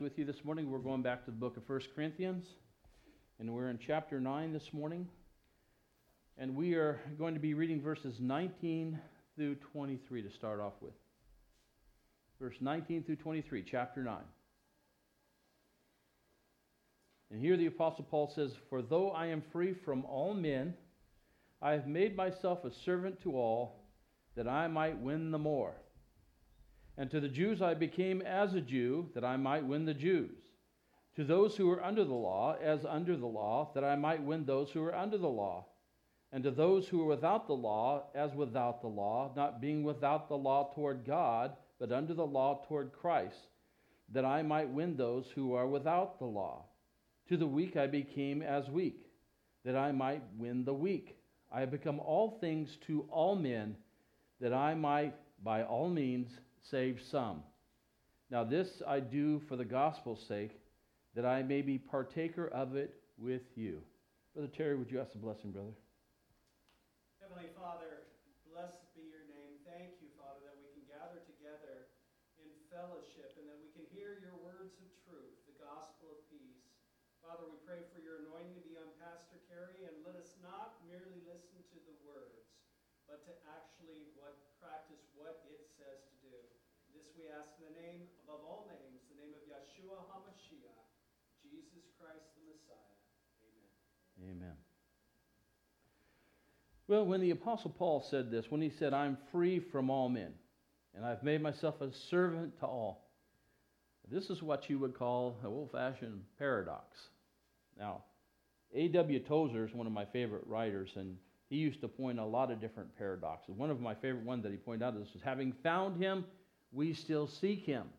With you this morning. We're going back to the book of 1 Corinthians, and we're in chapter 9 this morning. And we are going to be reading verses 19 through 23 to start off with. Verse 19 through 23, chapter 9. And here the Apostle Paul says, "For though I am free from all men, I have made myself a servant to all, that I might win the more. And to the Jews I became as a Jew, that I might win the Jews. To those who are under the law, as under the law, that I might win those who are under the law. And to those who are without the law, as without the law, not being without the law toward God, but under the law toward Christ, that I might win those who are without the law. To the weak I became as weak, that I might win the weak. I have become all things to all men, that I might by all means save some. Now this I do for the gospel's sake, that I may be partaker of it with you." Brother Terry, would you ask the blessing, brother? Heavenly Father, blessed be your name. Thank you, Father, that we can gather together in fellowship and that we can hear your words of truth, the gospel of peace. Father, we pray for your anointing to be on Pastor Kerry, and let us not merely listen to the words, but to actually practice what it says to do. This we ask in the name above all names, the name of Yeshua HaMashiach, Jesus Christ the Messiah. Amen. Amen. Well, when the Apostle Paul said this, when he said, "I'm free from all men, and I've made myself a servant to all," this is what you would call an old-fashioned paradox. Now, A.W. Tozer is one of my favorite writers, and he used to point a lot of different paradoxes. One of my favorite ones that he pointed out is, "Having found him, we still seek him."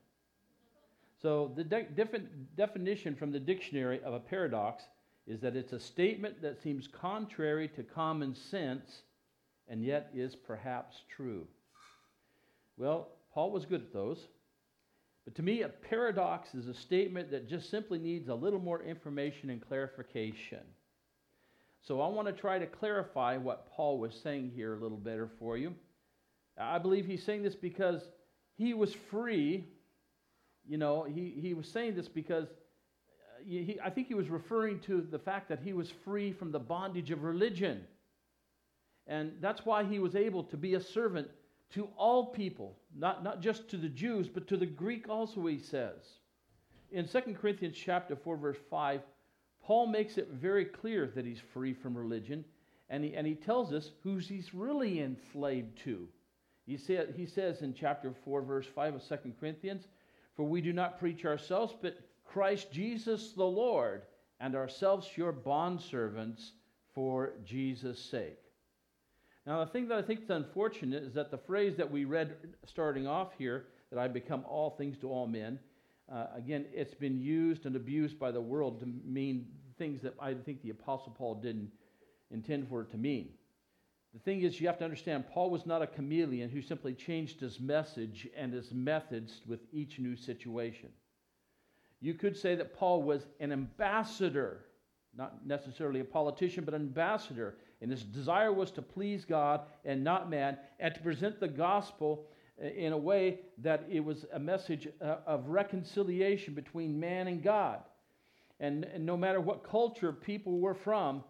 So the definition from the dictionary of a paradox is that it's a statement that seems contrary to common sense and yet is perhaps true. Well, Paul was good at those. But to me, a paradox is a statement that just simply needs a little more information and clarification. So I want to try to clarify what Paul was saying here a little better for you. I believe he's saying this because he was free. You know, he was saying this because I think he was referring to the fact that he was free from the bondage of religion. And that's why he was able to be a servant to all people, not just to the Jews, but to the Greek also, he says. In 2 Corinthians chapter 4, verse 5, Paul makes it very clear that he's free from religion, and he tells us who he's really enslaved to. He says in chapter 4, verse 5 of 2 Corinthians, "For we do not preach ourselves, but Christ Jesus the Lord, and ourselves your bondservants for Jesus' sake." Now, the thing that I think is unfortunate is that the phrase that we read starting off here, that I become all things to all men, again, it's been used and abused by the world to mean things that I think the Apostle Paul didn't intend for it to mean. The thing is, you have to understand, Paul was not a chameleon who simply changed his message and his methods with each new situation. You could say that Paul was an ambassador, not necessarily a politician, but an ambassador. And his desire was to please God and not man, and to present the gospel in a way that it was a message of reconciliation between man and God. And no matter what culture people were from,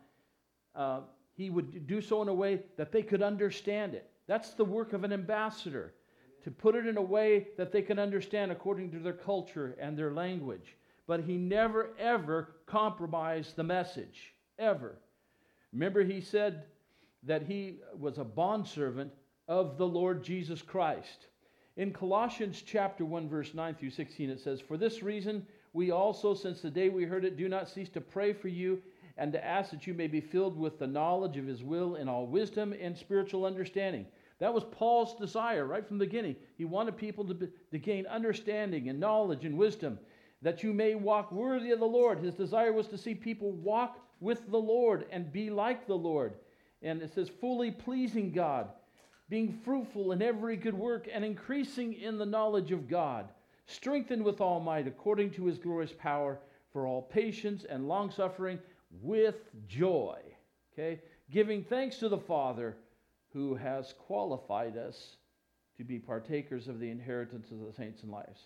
he would do so in a way that they could understand it. That's the work of an ambassador, to put it in a way that they can understand according to their culture and their language. But he never, ever compromised the message, ever. Remember, he said that he was a bondservant of the Lord Jesus Christ. In Colossians chapter 1, verse 9 through 16, it says, "For this reason, we also, since the day we heard it, do not cease to pray for you and to ask that you may be filled with the knowledge of his will in all wisdom and spiritual understanding." That was Paul's desire right from the beginning. He wanted people to gain understanding and knowledge and wisdom, that you may walk worthy of the Lord. His desire was to see people walk with the Lord and be like the Lord. And it says, fully pleasing God, being fruitful in every good work and increasing in the knowledge of God, strengthened with all might according to his glorious power, for all patience and long-suffering with joy. Okay? Giving thanks to the Father who has qualified us to be partakers of the inheritance of the saints in lives.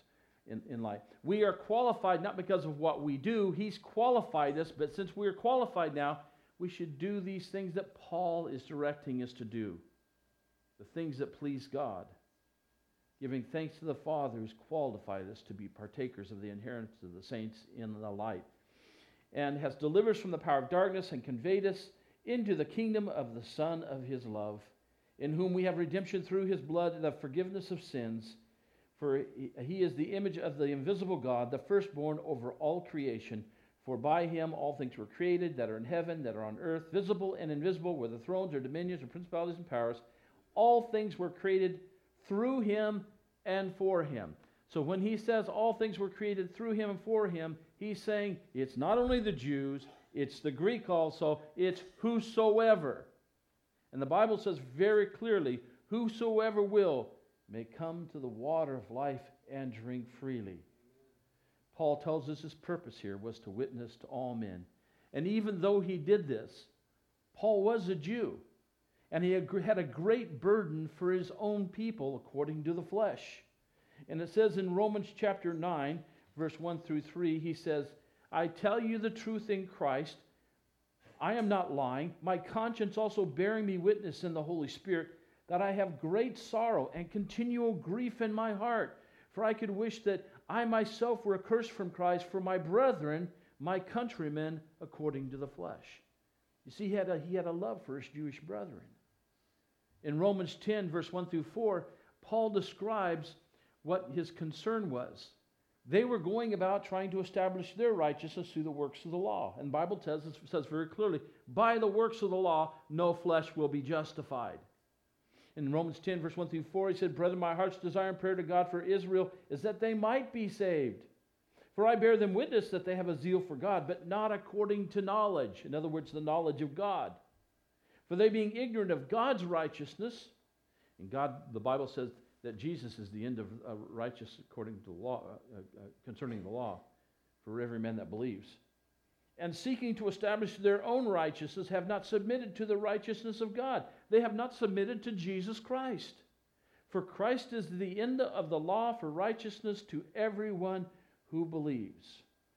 in life. We are qualified not because of what we do. He's qualified us, but since we are qualified now, we should do these things that Paul is directing us to do. The things that please God. Giving thanks to the Father who's qualified us to be partakers of the inheritance of the saints in the light, and has delivered us from the power of darkness and conveyed us into the kingdom of the Son of his love, in whom we have redemption through his blood and the forgiveness of sins. For he is the image of the invisible God, the firstborn over all creation. For by him all things were created, that are in heaven, that are on earth, visible and invisible, whether thrones or dominions or principalities and powers. All things were created through him and for him. So when he says all things were created through him and for him, he's saying it's not only the Jews, it's the Greek also, it's whosoever. And the Bible says very clearly, whosoever will may come to the water of life and drink freely. Paul tells us his purpose here was to witness to all men. And even though he did this, Paul was a Jew. And he had a great burden for his own people according to the flesh. And it says in Romans chapter 9, verse 1 through 3, he says, I tell you the truth in Christ. I am not lying. My conscience also bearing me witness in the Holy Spirit that I have great sorrow and continual grief in my heart. For I could wish that I myself were accursed from Christ for my brethren, my countrymen, according to the flesh. You see, he had a love for his Jewish brethren. In Romans 10, verse 1 through 4, Paul describes what his concern was. They were going about trying to establish their righteousness through the works of the law. And the Bible says very clearly, by the works of the law, no flesh will be justified. In Romans 10, verse 1 through 4, he said, Brethren, my heart's desire and prayer to God for Israel is that they might be saved. For I bear them witness that they have a zeal for God, but not according to knowledge. In other words, the knowledge of God. For they being ignorant of God's righteousness, and God, the Bible says that Jesus is the end of righteousness according to the law, concerning the law, for every man that believes. And seeking to establish their own righteousness, have not submitted to the righteousness of God. They have not submitted to Jesus Christ. For Christ is the end of the law for righteousness to everyone who believes.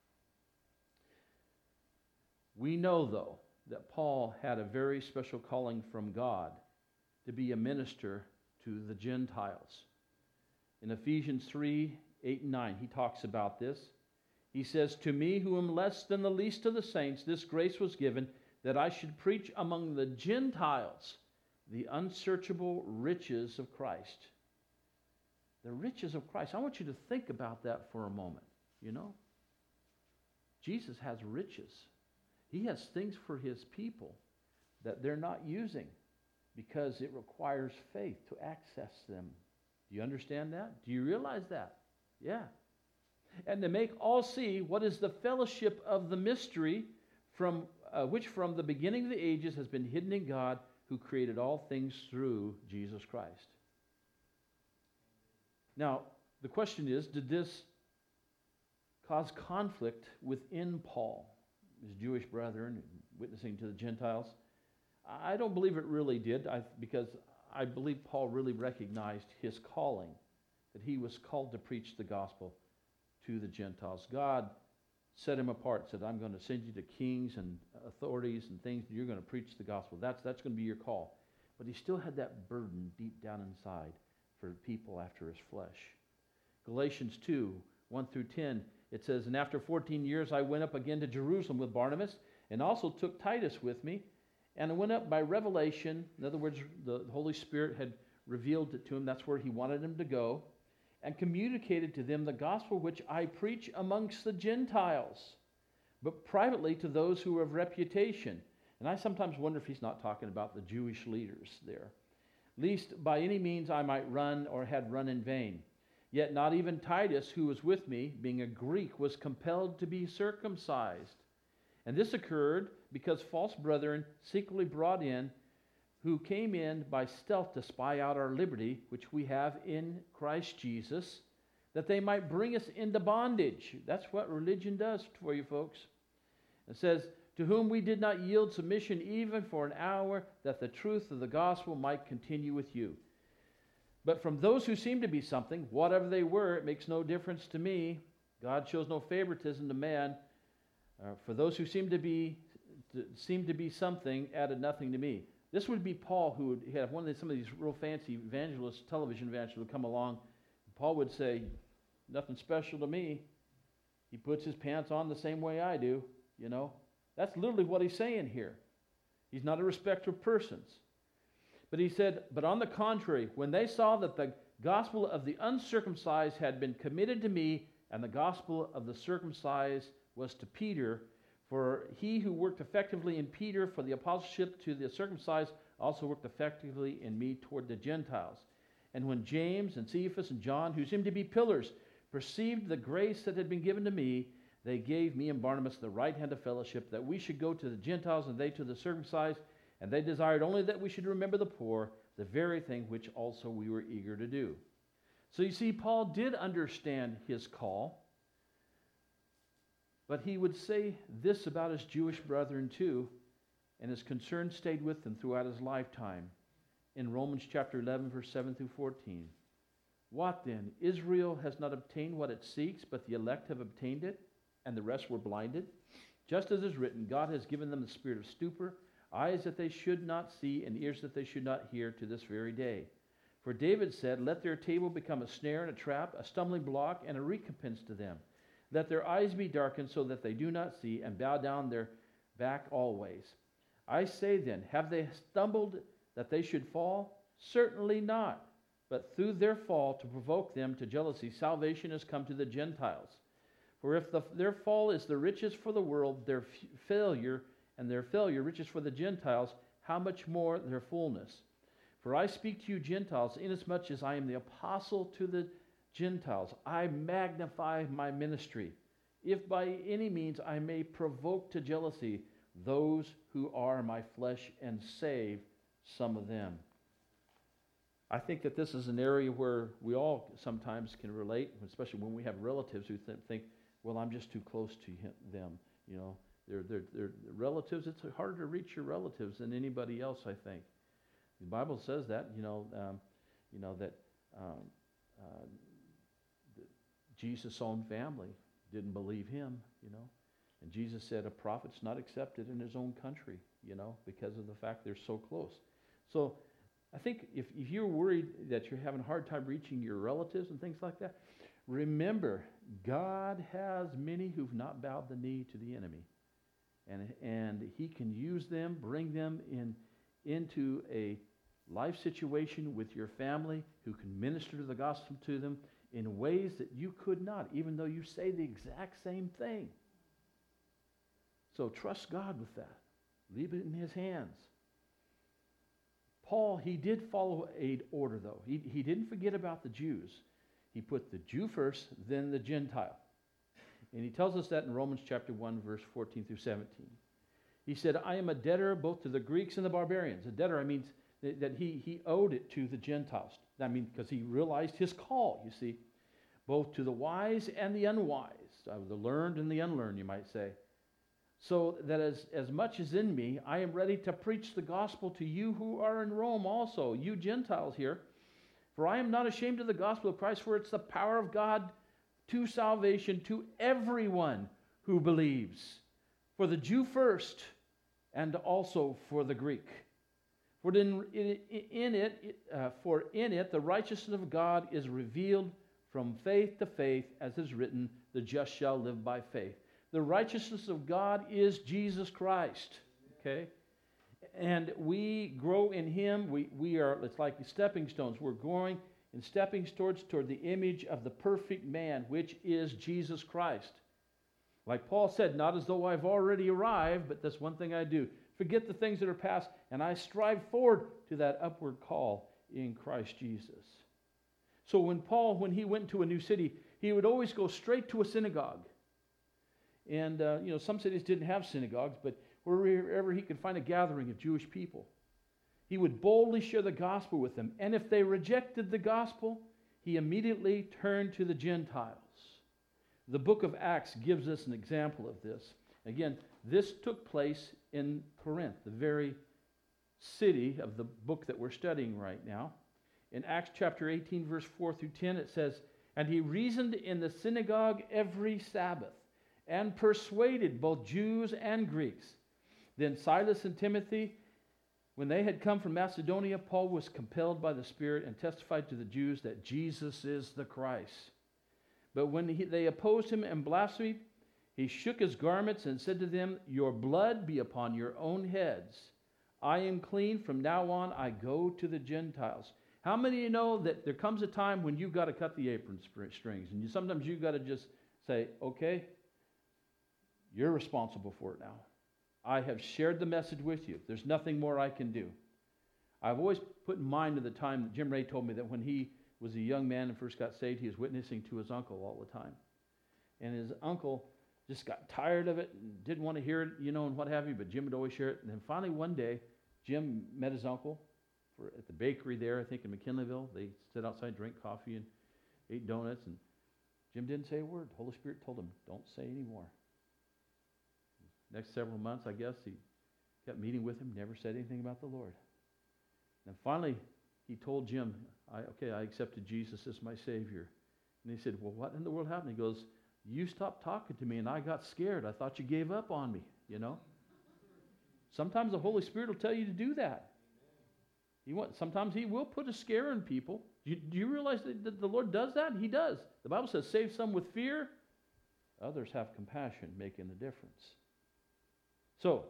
We know, though, that Paul had a very special calling from God to be a minister to the Gentiles. In Ephesians 3, 8 and 9, he talks about this. He says, To me, who am less than the least of the saints, this grace was given, that I should preach among the Gentiles the unsearchable riches of Christ. The riches of Christ. I want you to think about that for a moment, you know. Jesus has riches. He has things for his people that they're not using because it requires faith to access them. Do you understand that? Do you realize that? Yeah. And to make all see what is the fellowship of the mystery from which from the beginning of the ages has been hidden in God, who created all things through Jesus Christ. Now, the question is, did this cause conflict within Paul, his Jewish brethren, witnessing to the Gentiles? I don't believe it really did, because I believe Paul really recognized his calling, that he was called to preach the gospel to the Gentiles. God set him apart, said, I'm going to send you to kings and authorities and things, and you're going to preach the gospel. That's going to be your call. But he still had that burden deep down inside for people after his flesh. Galatians 2, 1 through 10, it says, And after 14 years I went up again to Jerusalem with Barnabas, and also took Titus with me, and I went up by revelation. In other words, the Holy Spirit had revealed it to him. That's where he wanted him to go. And communicated to them the gospel which I preach amongst the Gentiles, but privately to those who are of reputation. And I sometimes wonder if he's not talking about the Jewish leaders there. Lest by any means I might run or had run in vain. Yet not even Titus, who was with me, being a Greek, was compelled to be circumcised. And this occurred because false brethren secretly brought in, who came in by stealth to spy out our liberty, which we have in Christ Jesus, that they might bring us into bondage. That's what religion does for you folks. It says, To whom we did not yield submission even for an hour, that the truth of the gospel might continue with you. But from those who seem to be something, whatever they were, it makes no difference to me. God shows no favoritism to man. For those who seem to be something, added nothing to me. This would be Paul, who would have some of these real fancy evangelists, television evangelists would come along. Paul would say, nothing special to me. He puts his pants on the same way I do, you know. That's literally what he's saying here. He's not a respecter of persons. But he said, but on the contrary, when they saw that the gospel of the uncircumcised had been committed to me, and the gospel of the circumcised was to Peter, for he who worked effectively in Peter for the apostleship to the circumcised also worked effectively in me toward the Gentiles. And when James and Cephas and John, who seemed to be pillars, perceived the grace that had been given to me, they gave me and Barnabas the right hand of fellowship, that we should go to the Gentiles and they to the circumcised. And they desired only that we should remember the poor, the very thing which also we were eager to do. So you see, Paul did understand his call, but he would say this about his Jewish brethren too, and his concern stayed with them throughout his lifetime. In Romans chapter 11, verse 7 through 14. What then? Israel has not obtained what it seeks, but the elect have obtained it, and the rest were blinded. Just as is written, God has given them the spirit of stupor, eyes that they should not see, and ears that they should not hear to this very day. For David said, let their table become a snare and a trap, a stumbling block, and a recompense to them. Let their eyes be darkened so that they do not see, and bow down their back always. I say then, have they stumbled that they should fall? Certainly not. But through their fall, to provoke them to jealousy, salvation has come to the Gentiles. For if their fall is the riches for the world, their failure riches for the Gentiles, how much more their fullness? For I speak to you Gentiles, inasmuch as I am the apostle to the Gentiles. I magnify my ministry, if by any means I may provoke to jealousy those who are my flesh and save some of them. I think that this is an area where we all sometimes can relate, especially when we have relatives who think, well, I'm just too close to them. You know, they're relatives. It's harder to reach your relatives than anybody else, I think. The Bible says that, that Jesus' own family didn't believe him, And Jesus said a prophet's not accepted in his own country, because of the fact they're so close. So I think if you're worried that you're having a hard time reaching your relatives and things like that, remember, God has many who've not bowed the knee to the enemy. And he can use them, bring them into a life situation with your family who can minister to the gospel to them in ways that you could not, even though you say the exact same thing. So trust God with that. Leave it in his hands. Paul, he did follow an order, though. He didn't forget about the Jews. He put the Jew first, then the Gentile. And he tells us that in Romans chapter 1, verse 14 through 17. He said, I am a debtor both to the Greeks and the barbarians. A debtor, I mean that he owed it to the Gentiles. I mean, because he realized his call, you see, both to the wise and the unwise, the learned and the unlearned, you might say. So that as much as in me, I am ready to preach the gospel to you who are in Rome also, you Gentiles here. For I am not ashamed of the gospel of Christ, for it's the power of God to salvation to everyone who believes. For the Jew first, and also for the Greek. For in it the righteousness of God is revealed from faith to faith, as is written, the just shall live by faith. The righteousness of God is Jesus Christ. Okay? And we grow in him. We are, it's like stepping stones. We're growing in stepping stones toward the image of the perfect man, which is Jesus Christ. Like Paul said, not as though I've already arrived, but that's one thing I do. Forget the things that are past, and I strive forward to that upward call in Christ Jesus. So when he went to a new city, he would always go straight to a synagogue. And, some cities didn't have synagogues, but wherever he could find a gathering of Jewish people, he would boldly share the gospel with them. And if they rejected the gospel, he immediately turned to the Gentiles. The book of Acts gives us an example of this. Again, this took place in Corinth, the very city of the book that we're studying right now. In Acts chapter 18, verse 4 through 10, it says, "And he reasoned in the synagogue every Sabbath, and persuaded both Jews and Greeks. Then Silas and Timothy, when they had come from Macedonia, Paul was compelled by the Spirit and testified to the Jews that Jesus is the Christ. But when they opposed him and blasphemed, he shook his garments and said to them, 'Your blood be upon your own heads. I am clean. From now on, I go to the Gentiles.'" How many of you know that there comes a time when you've got to cut the apron strings, and sometimes you've got to just say, "Okay, you're responsible for it now. I have shared the message with you. There's nothing more I can do." I've always put in mind of the time that Jim Ray told me that when he was a young man and first got saved, he was witnessing to his uncle all the time. And his uncle just got tired of it and didn't want to hear it, and what have you, but Jim would always share it. And then finally one day, Jim met his uncle at the bakery there, I think in McKinleyville. They sat outside, drank coffee, and ate donuts, and Jim didn't say a word. The Holy Spirit told him, "Don't say any more." Next several months, I guess, he kept meeting with him, never said anything about the Lord. And finally, he told Jim, I accepted Jesus as my Savior. And he said, "Well, what in the world happened?" He goes, "You stopped talking to me, and I got scared. I thought you gave up on me, Sometimes the Holy Spirit will tell you to do that. Sometimes He will put a scare in people. Do you realize that the Lord does that? He does. The Bible says, "Save some with fear, others have compassion, making the difference." So,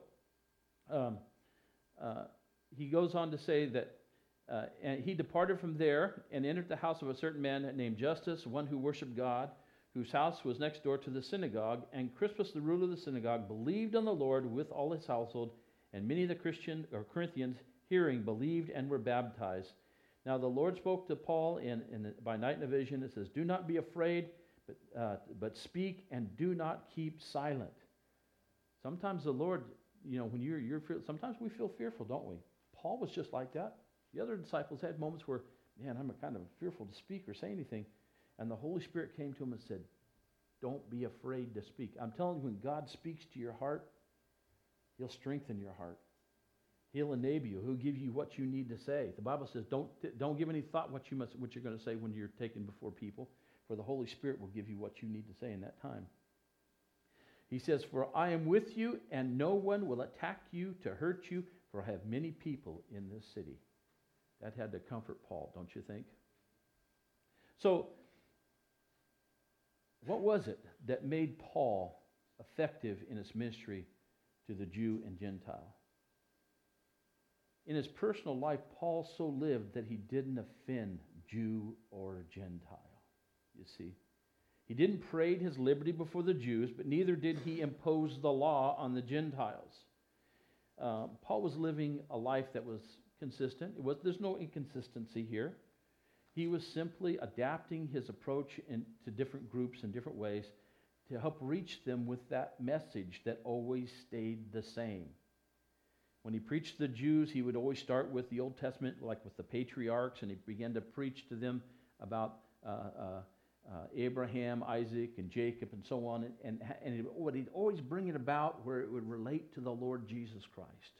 he goes on to say that, and he departed from there and entered the house of a certain man named Justus, one who worshipped God, whose house was next door to the synagogue. And Crispus, the ruler of the synagogue, believed on the Lord with all his household, and many of the Corinthians, hearing, believed and were baptized. Now the Lord spoke to Paul by night in a vision. It says, "Do not be afraid, but speak and do not keep silent." Sometimes the Lord, when sometimes we feel fearful, don't we? Paul was just like that. The other disciples had moments where, man, I'm kind of fearful to speak or say anything. And the Holy Spirit came to him and said, "Don't be afraid to speak." I'm telling you, when God speaks to your heart, He'll strengthen your heart. He'll enable you. He'll give you what you need to say. The Bible says, don't give any thought what you're going to say when you're taken before people, for the Holy Spirit will give you what you need to say in that time. He says, "For I am with you, and no one will attack you to hurt you, for I have many people in this city." That had to comfort Paul, don't you think? So, what was it that made Paul effective in his ministry to the Jew and Gentile? In his personal life, Paul so lived that he didn't offend Jew or Gentile, you see. He didn't parade his liberty before the Jews, but neither did he impose the law on the Gentiles. Paul was living a life that was consistent. There's no inconsistency here. He was simply adapting his approach to different groups in different ways to help reach them with that message that always stayed the same. When he preached to the Jews, he would always start with the Old Testament, like with the patriarchs, and he began to preach to them about Abraham, Isaac, and Jacob, and so on. And he'd always bring it about where it would relate to the Lord Jesus Christ.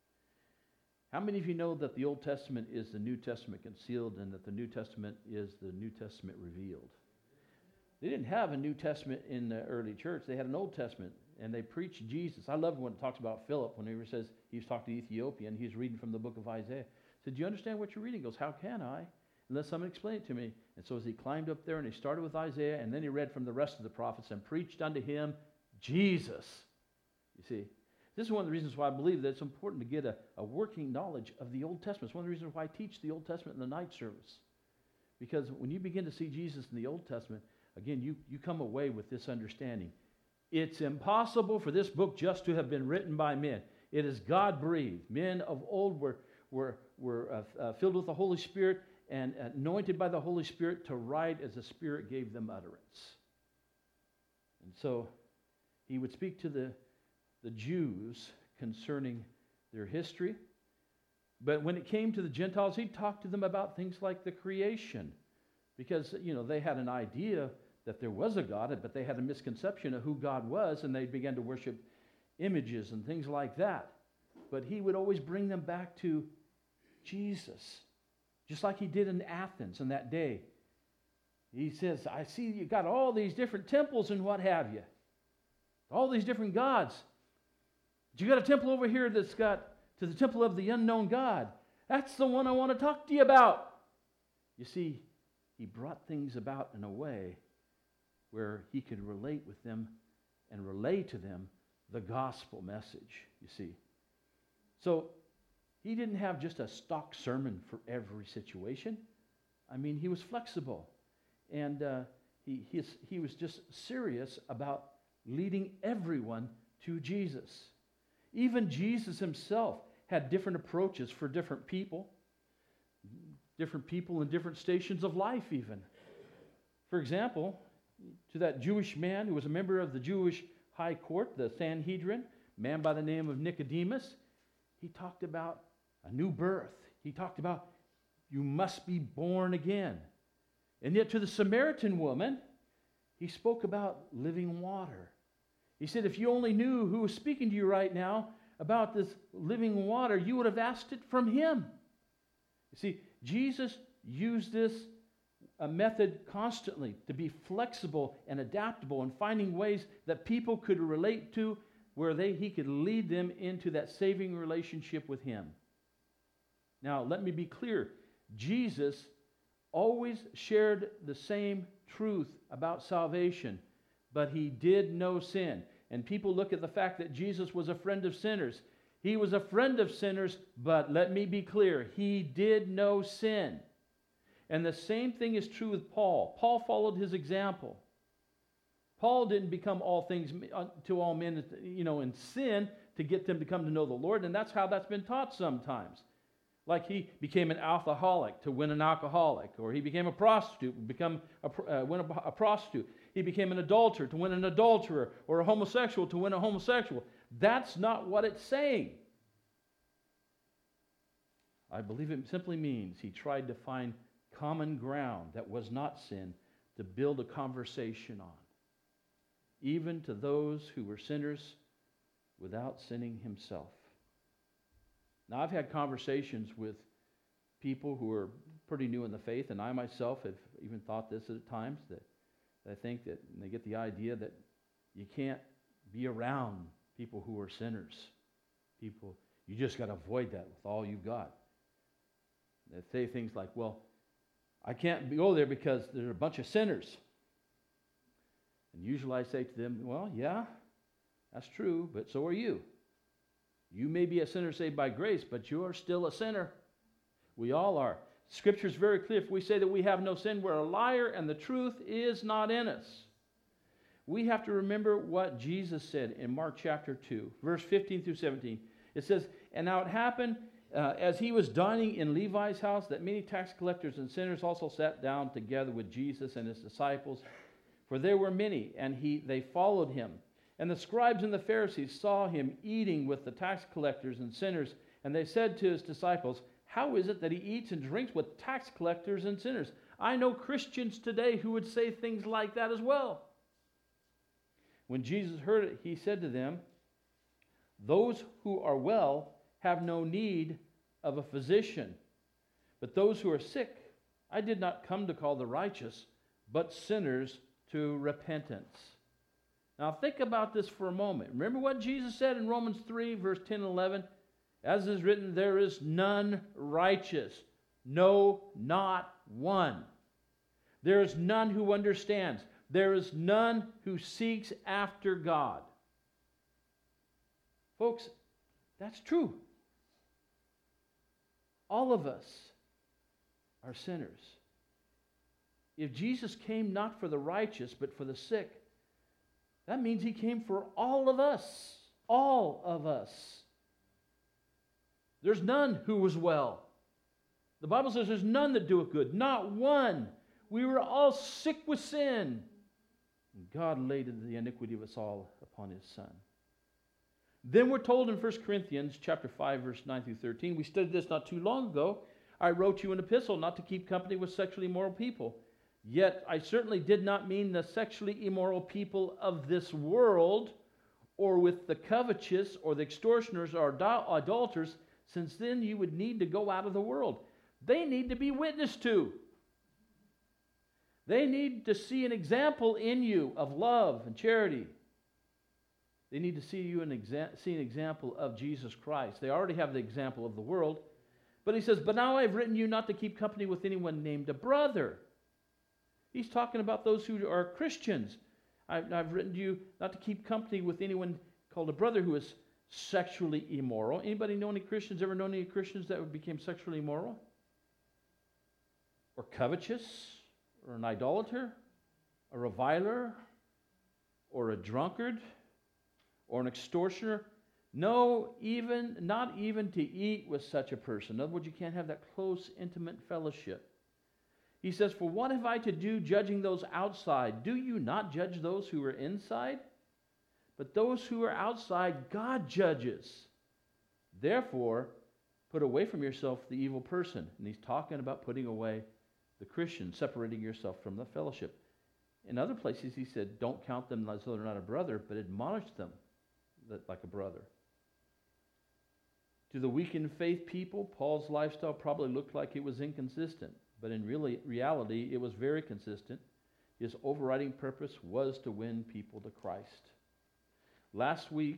How many of you know that the Old Testament is the New Testament concealed, and that the New Testament is the New Testament revealed? They didn't have a New Testament in the early church. They had an Old Testament, and they preached Jesus. I love when it talks about Philip, when he says he was talking to the Ethiopian, he's reading from the book of Isaiah. He said, "Do you understand what you're reading?" He goes, "How can I? Unless someone explain it to me." And so as he climbed up there, and he started with Isaiah, and then he read from the rest of the prophets and preached unto him Jesus. You see, this is one of the reasons why I believe that it's important to get a working knowledge of the Old Testament. It's one of the reasons why I teach the Old Testament in the night service. Because when you begin to see Jesus in the Old Testament, again, you come away with this understanding. It's impossible for this book just to have been written by men. It is God-breathed. Men of old were filled with the Holy Spirit and anointed by the Holy Spirit to write as the Spirit gave them utterance. And so he would speak to the Jews concerning their history. But when it came to the Gentiles, he'd talk to them about things like the creation. Because, they had an idea that there was a God, but they had a misconception of who God was, and they began to worship images and things like that. But he would always bring them back to Jesus. just like he did in Athens in that day. He says, I see you got all these different temples and what have you. All these different gods. But you got a temple over here that's got to the temple of the unknown God. That's the one I want to talk to you about. You see, he brought things about in a way where he could relate with them and relay to them the gospel message, you see. So he didn't have just a stock sermon for every situation. I mean, he was flexible. And he was just serious about leading everyone to Jesus. Even Jesus himself had different approaches for different people in different stations of life even. For example, to that Jewish man who was a member of the Jewish high court, the Sanhedrin, a man by the name of Nicodemus, he talked about a new birth. He talked about you must be born again. And yet to the Samaritan woman, he spoke about living water. He said, if you only knew who was speaking to you right now about this living water, you would have asked it from him. You see, Jesus used this method constantly to be flexible and adaptable and finding ways that people could relate to where he could lead them into that saving relationship with him. Now, let me be clear. Jesus always shared the same truth about salvation, but he did no sin. And people look at the fact that Jesus was a friend of sinners. He was a friend of sinners, but let me be clear, he did no sin. And the same thing is true with Paul. Paul followed his example. Paul didn't become all things to all men, in sin to get them to come to know the Lord, and that's how that's been taught sometimes. Like he became an alcoholic to win an alcoholic, or he became a prostitute to win a prostitute. He became an adulterer to win an adulterer, or a homosexual to win a homosexual. That's not what it's saying. I believe it simply means he tried to find common ground that was not sin to build a conversation on, even to those who were sinners without sinning himself. Now, I've had conversations with people who are pretty new in the faith, and I myself have even thought this at times, that I think that they get the idea that you can't be around people who are sinners. People, you just got to avoid that with all you've got. They say things like, well, I can't go there because there's a bunch of sinners. And usually I say to them, well, yeah, that's true, but so are you. You may be a sinner saved by grace, but you're still a sinner. We all are. Scripture is very clear. If we say that we have no sin, we're a liar and the truth is not in us. We have to remember what Jesus said in Mark chapter 2, verse 15 through 17. It says, and now it happened as he was dining in Levi's house that many tax collectors and sinners also sat down together with Jesus and his disciples. For there were many, and they followed him. And the scribes and the Pharisees saw him eating with the tax collectors and sinners, and they said to his disciples, how is it that he eats and drinks with tax collectors and sinners? I know Christians today who would say things like that as well. When Jesus heard it, he said to them, those who are well have no need of a physician, but those who are sick, I did not come to call the righteous, but sinners to repentance. Now think about this for a moment. Remember what Jesus said in Romans 3, verse 10 and 11? As is written, there is none righteous, no, not one. There is none who understands. There is none who seeks after God. Folks, that's true. All of us are sinners. If Jesus came not for the righteous, but for the sick, that means he came for all of us. All of us. There's none who was well. The Bible says there's none that doeth good. Not one. We were all sick with sin. And God laid the iniquity of us all upon his Son. Then we're told in 1 Corinthians chapter 5, verse 9 through 13, we studied this not too long ago, I wrote you an epistle not to keep company with sexually immoral people. Yet I certainly did not mean the sexually immoral people of this world, or with the covetous, or the extortioners, or idolaters, since then you would need to go out of the world. they need to be witnessed to. They need to see an example in you of love and charity. They need to see an example of Jesus Christ. They already have the example of the world. But he says, but now I've written you not to keep company with anyone named a brother. He's talking about those who are Christians. I've written to you not to keep company with anyone called a brother who is sexually immoral. Anybody know any Christians, ever known any Christians that became sexually immoral? Or covetous? Or an idolater? A reviler? Or a drunkard? Or an extortioner? No, not even to eat with such a person. In other words, you can't have that close, intimate fellowship. He says, for what have I to do judging those outside? Do you not judge those who are inside? But those who are outside, God judges. Therefore, put away from yourself the evil person. And he's talking about putting away the Christian, separating yourself from the fellowship. In other places, he said, don't count them as though they're not a brother, but admonish them like a brother. To the weak in faith people, Paul's lifestyle probably looked like it was inconsistent, but in reality, it was very consistent. His overriding purpose was to win people to Christ. Last week,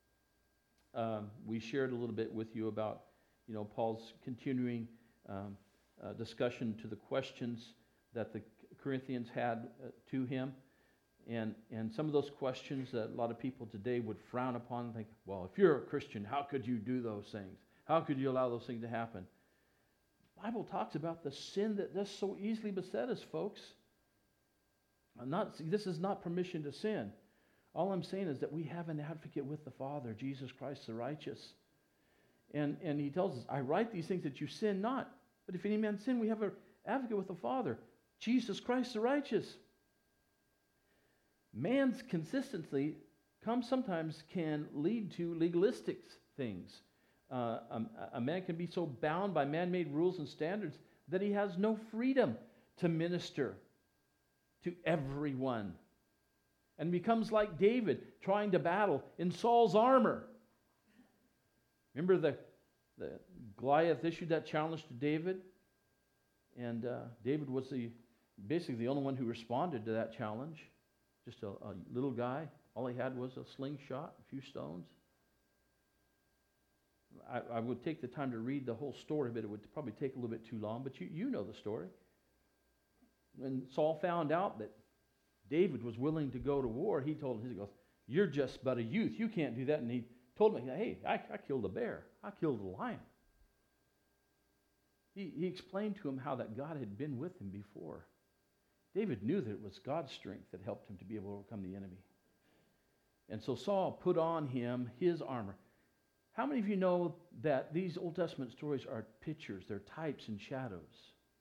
we shared a little bit with you about, Paul's continuing discussion to the questions that the Corinthians had to him. And some of those questions that a lot of people today would frown upon and think, well, if you're a Christian, how could you do those things? How could you allow those things to happen? The Bible talks about the sin that does so easily beset us, folks. This is not permission to sin. All I'm saying is that we have an advocate with the Father, Jesus Christ the righteous. And he tells us, I write these things that you sin not. But if any man sin, we have an advocate with the Father, Jesus Christ the righteous. Man's consistency sometimes can lead to legalistic things. A man can be so bound by man-made rules and standards that he has no freedom to minister to everyone. And becomes like David trying to battle in Saul's armor. Remember the Goliath issued that challenge to David? And David was basically the only one who responded to that challenge. Just a little guy. All he had was a slingshot, a few stones. I would take the time to read the whole story, but it would probably take a little bit too long. But you know the story. When Saul found out that David was willing to go to war, he told him, he goes, you're just but a youth. You can't do that. And he told me, hey, I killed a bear. I killed a lion. He explained to him how that God had been with him before. David knew that it was God's strength that helped him to be able to overcome the enemy. And so Saul put on him his armor. How many of you know that these Old Testament stories are pictures, they're types and shadows?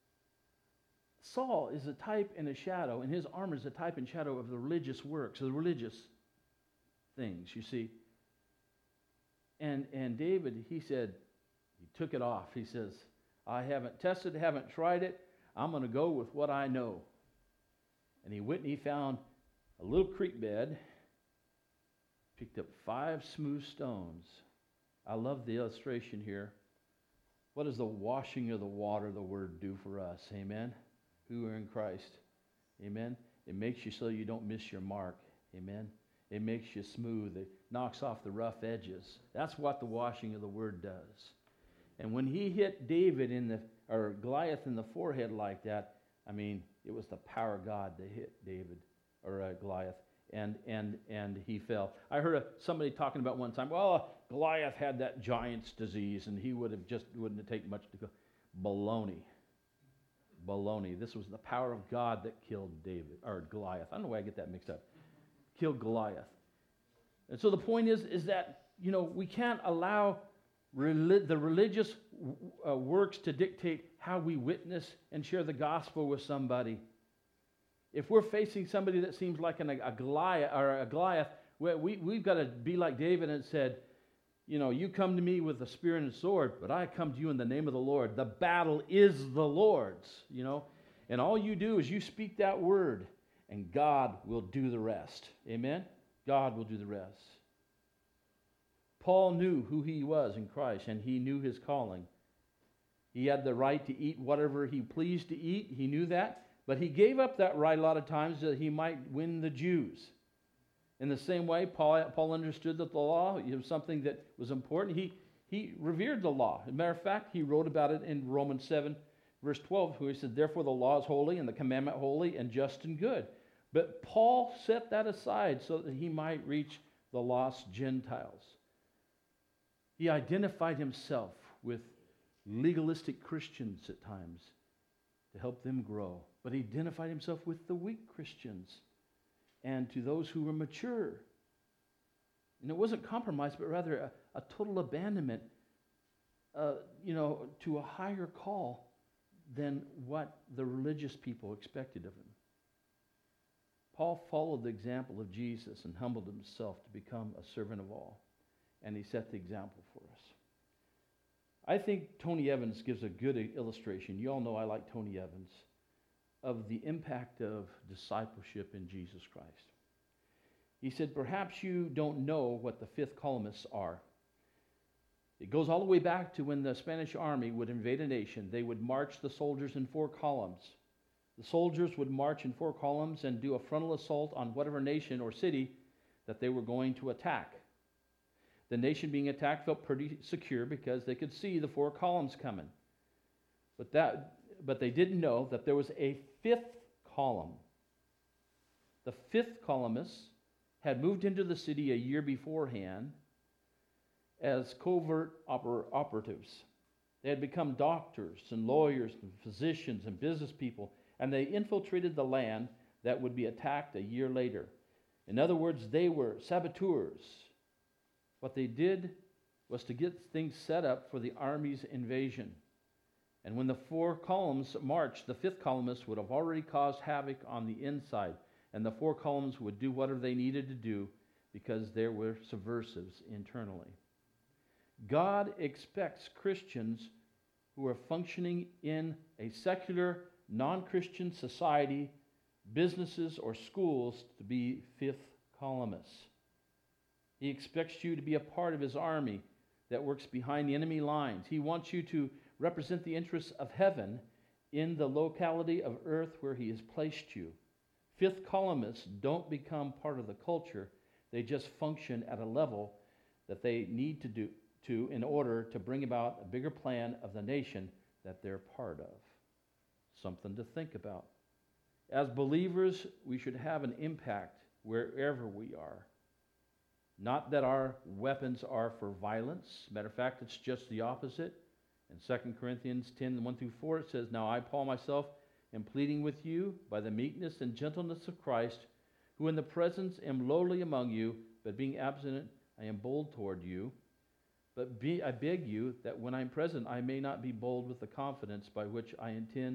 Saul is a type and a shadow, and his armor is a type and shadow of the religious works, of the religious things, you see. And David, he said, he took it off. He says, I haven't tested, haven't tried it. I'm going to go with what I know. And he went and he found a little creek bed, picked up 5 smooth stones. I love the illustration here. What does the washing of the water of the Word do for us? Amen? Who are in Christ. Amen? It makes you so you don't miss your mark. Amen? It makes you smooth. It knocks off the rough edges. That's what the washing of the Word does. And when he hit Goliath in the forehead like that, I mean, it was the power of God that hit Goliath, and he fell. I heard somebody talking about one time, well, Goliath had that giant's disease, and he wouldn't have taken much to go. Baloney. This was the power of God that killed Goliath. I don't know why I get that mixed up. Killed Goliath. And so the point is that, we can't allow the religious works to dictate how we witness and share the gospel with somebody. If we're facing somebody that seems like a Goliath, we've got to be like David and said, you come to me with a spear and a sword, but I come to you in the name of the Lord. The battle is the Lord's, and all you do is you speak that word, and God will do the rest. Amen? God will do the rest. Paul knew who he was in Christ, and he knew his calling. He had the right to eat whatever he pleased to eat. He knew that. But he gave up that right a lot of times that he might win the Jews. In the same way, Paul understood that the law was something that was important. He revered the law. As a matter of fact, he wrote about it in Romans 7, verse 12, where he said, therefore the law is holy and the commandment holy and just and good. But Paul set that aside so that he might reach the lost Gentiles. He identified himself with legalistic Christians at times to help them grow. But he identified himself with the weak Christians and to those who were mature. And it wasn't compromise, but rather a total abandonment, to a higher call than what the religious people expected of him. Paul followed the example of Jesus and humbled himself to become a servant of all. And he set the example for us. I think Tony Evans gives a good illustration. You all know I like Tony Evans, of the impact of discipleship in Jesus Christ. He said, perhaps you don't know what the fifth columnists are. It goes all the way back to when the Spanish army would invade a nation. They would march the soldiers in 4 columns. The soldiers would march in 4 columns and do a frontal assault on whatever nation or city that they were going to attack. The nation being attacked felt pretty secure because they could see the 4 columns coming. But they didn't know that there was a 5th column. The 5th columnists had moved into the city a year beforehand as covert operatives. They had become doctors and lawyers and physicians and business people, and they infiltrated the land that would be attacked a year later. In other words, they were saboteurs. What they did was to get things set up for the army's invasion. And when the 4 columns marched, the 5th columnists would have already caused havoc on the inside. And the 4 columns would do whatever they needed to do because there were subversives internally. God expects Christians who are functioning in a secular, non-Christian society, businesses, or schools to be 5th columnists. He expects you to be a part of his army that works behind the enemy lines. He wants you to represent the interests of heaven in the locality of earth where he has placed you. 5th columnists don't become part of the culture. They just function at a level that they need to do in order to bring about a bigger plan of the nation that they're part of. Something to think about. As believers, we should have an impact wherever we are. Not that our weapons are for violence. Matter of fact, it's just the opposite. In 2 Corinthians 10, 1 through 4, it says, now I, Paul, myself, am pleading with you by the meekness and gentleness of Christ, who in the presence am lowly among you, but being absent, I am bold toward you. But I beg you that when I am present, I may not be bold with the confidence by which I intend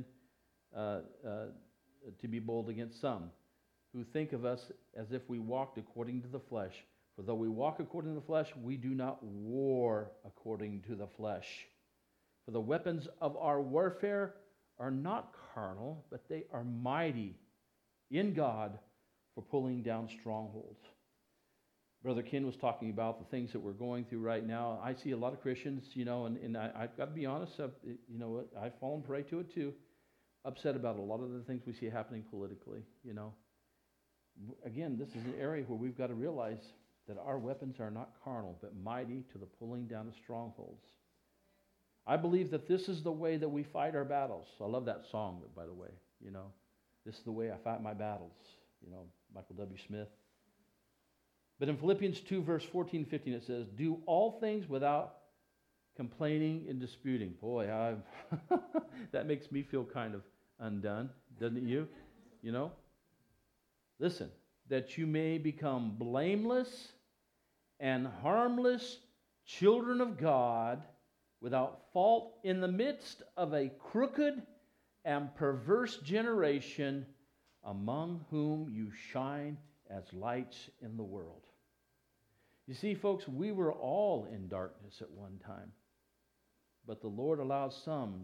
to be bold against some, who think of us as if we walked according to the flesh. For though we walk according to the flesh, we do not war according to the flesh. For the weapons of our warfare are not carnal, but they are mighty in God for pulling down strongholds. Brother Ken was talking about the things that we're going through right now. I see a lot of Christians, and I've got to be honest, I've fallen prey to it too, upset about a lot of the things we see happening politically, Again, this is an area where we've got to realize that our weapons are not carnal, but mighty to the pulling down of strongholds. I believe that this is the way that we fight our battles. I love that song, by the way, This is the way I fight my battles, Michael W. Smith. But in Philippians 2, verse 14, 15, it says, do all things without complaining and disputing. Boy, that makes me feel kind of undone, doesn't it you? Listen, that you may become blameless and harmless children of God without fault in the midst of a crooked and perverse generation among whom you shine as lights in the world. You see, folks, we were all in darkness at one time, but the Lord allowed some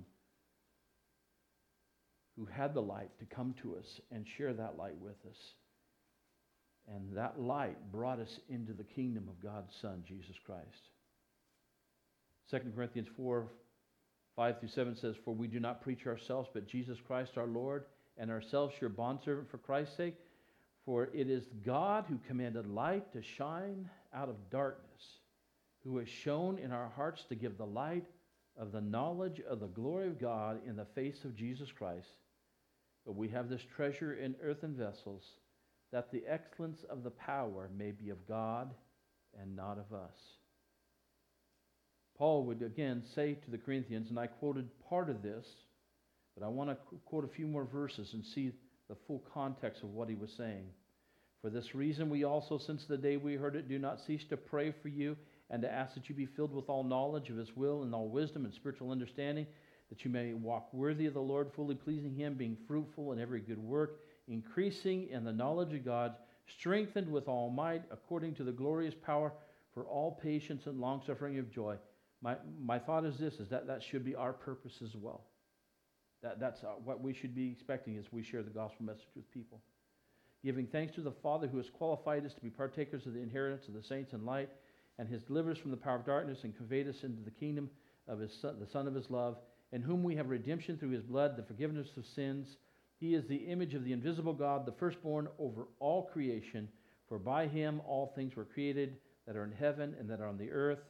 who had the light to come to us and share that light with us. And that light brought us into the kingdom of God's Son, Jesus Christ. 2 Corinthians 4, 5 through 7 says, "For we do not preach ourselves, but Jesus Christ our Lord, and ourselves your bondservant for Christ's sake. For it is God who commanded light to shine out of darkness, who has shown in our hearts to give the light of the knowledge of the glory of God in the face of Jesus Christ. But we have this treasure in earthen vessels, that the excellence of the power may be of God and not of us." Paul would again say to the Corinthians, and I quoted part of this, but I want to quote a few more verses and see the full context of what he was saying. "For this reason we also, since the day we heard it, do not cease to pray for you and to ask that you be filled with all knowledge of his will and all wisdom and spiritual understanding, that you may walk worthy of the Lord, fully pleasing him, being fruitful in every good work, increasing in the knowledge of God, strengthened with all might, according to the glorious power, for all patience and long-suffering of joy." My thought is this, is that should be our purpose as well. That's what we should be expecting as we share the gospel message with people. "Giving thanks to the Father who has qualified us to be partakers of the inheritance of the saints in light, and has delivered us from the power of darkness and conveyed us into the kingdom of his Son, the Son of his love, in whom we have redemption through his blood, the forgiveness of sins. He is the image of the invisible God, the firstborn over all creation. For by him all things were created that are in heaven and that are on the earth,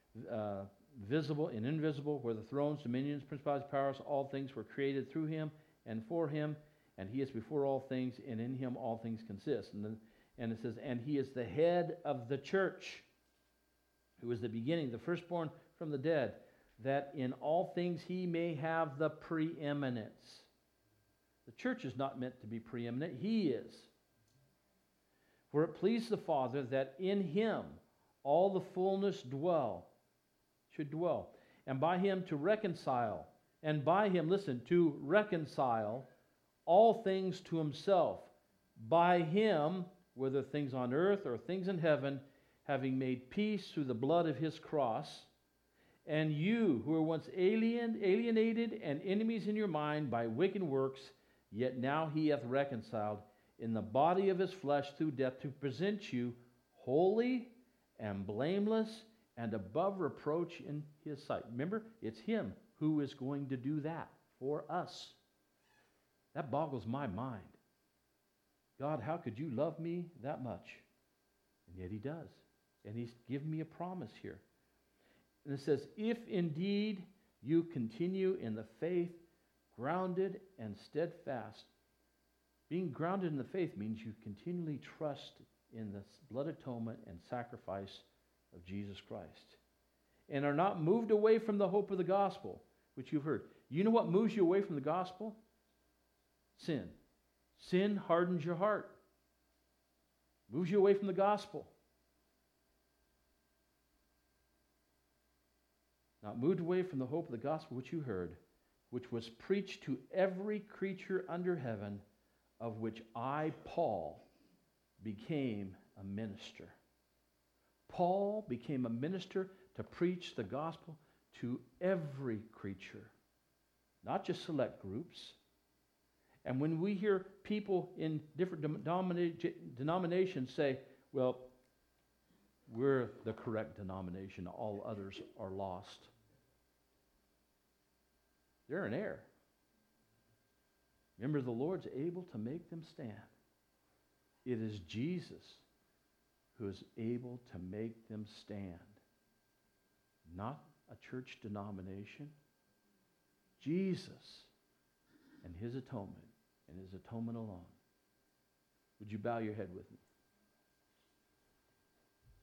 visible and invisible, whether thrones, dominions, principalities, powers, all things were created through him and for him, and he is before all things, and in him all things consist." And it says, "And he is the head of the church, who is the beginning, the firstborn from the dead, that in all things he may have the preeminence." The church is not meant to be preeminent. He is. "For it pleased the Father that in him all the fullness should dwell, and by him to reconcile, and by him, listen, to reconcile all things to himself, by him, whether things on earth or things in heaven, having made peace through the blood of his cross. And you, who were once alienated and enemies in your mind by wicked works, yet now he hath reconciled in the body of his flesh through death, to present you holy and blameless and above reproach in his sight." Remember, it's him who is going to do that for us. That boggles my mind. God, how could you love me that much? And yet he does. And he's given me a promise here. And it says, "If indeed you continue in the faith, grounded and steadfast." Being grounded in the faith means you continually trust in the blood atonement and sacrifice of Jesus Christ, and are not moved away from the hope of the gospel, which you've heard. You know what moves you away from the gospel? Sin. Sin hardens your heart. Moves you away from the gospel. Not moved away from the hope of the gospel which you heard, which was preached to every creature under heaven, of which I, Paul, became a minister. Paul became a minister to preach the gospel to every creature, not just select groups. And when we hear people in different denominations say, "Well, we're the correct denomination, all others are lost," they're in error. Remember, the Lord's able to make them stand. It is Jesus who is able to make them stand. Not a church denomination. Jesus and his atonement alone. Would you bow your head with me?